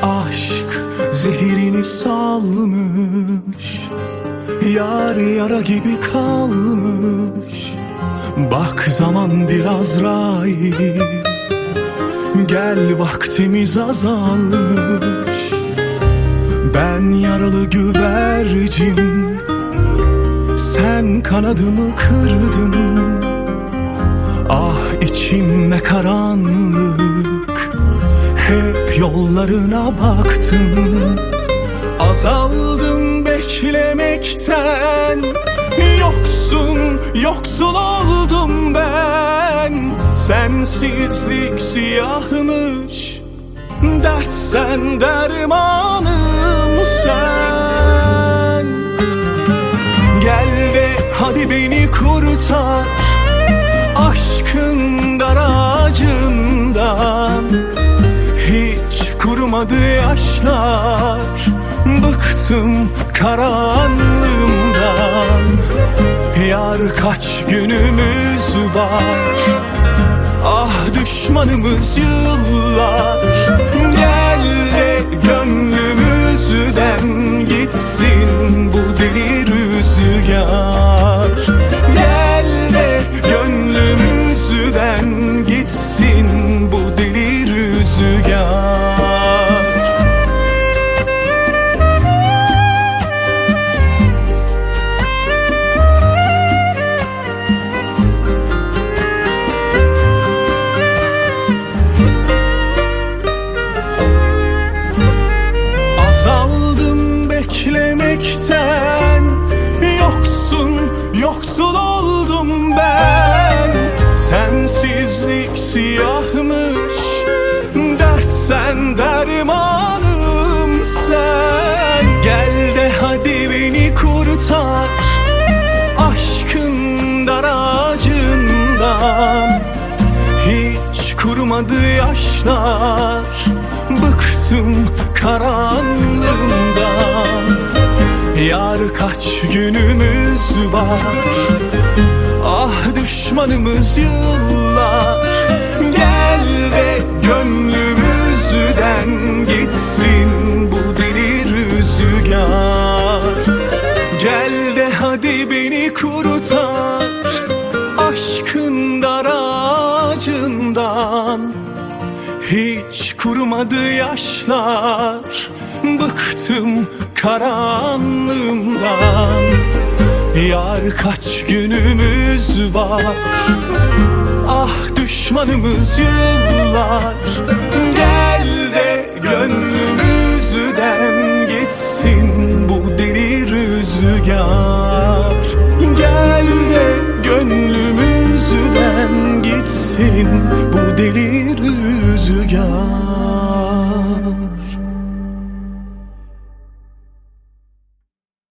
Aşk zehirini salmış, yar yara gibi kalmış. Bak zaman biraz Azrail, gel vaktimiz azalmış. Ben yaralı güvercin, sen kanadımı kırdın. Ah içimde karanlık, hep yollarına baktım. Azaldım beklemekten, yoksul oldum ben. Sensizlik siyahmış, dert sen dermanım sen. Gel de hadi beni kurtar, aşkın dar ağacından. Hiç kurumadı yaşlar, bıktım karanlığımdan. Yar kaç günümüz var, ah düşmanımız yıllar. Gel de gönlümüzden gitsin bu deli rüzgar. Gel de gönlümüzden gitsin bu deli rüzgar. Azaldım beklemekten, yoksul oldum ben. Sensizlik siyahmış, dert sen dermanım sen. Gel de hadi beni kurtar, aşkın dar ağacından. Hiç kurumadı yaşlar, bıktım karanlığımdan. Yar kaç günümüz var, ah düşmanımız yıllar. Gel de gönlümüzden gitsin bu deli rüzgar. Gel de hadi beni kurtar, aşkın dar ağacından. Hiç kurumadı yaşlar, bıktım karanlığımdan. Yar kaç günümüz var, ah düşmanımız yıllar. Gel de gönlümüzden gitsin bu deli rüzgar. Gel de gönlümüzden gitsin bu deli rüzgar.